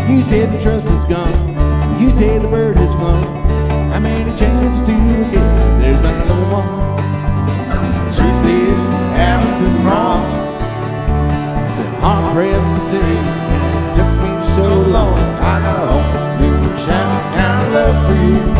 You say the trust is gone, you say the bird has flown. How many chances do you get till there's another one? Truth is, I haven't been wrong. Been hard pressed to see, and it took me so long. I got a whole new shiny kind of love for you.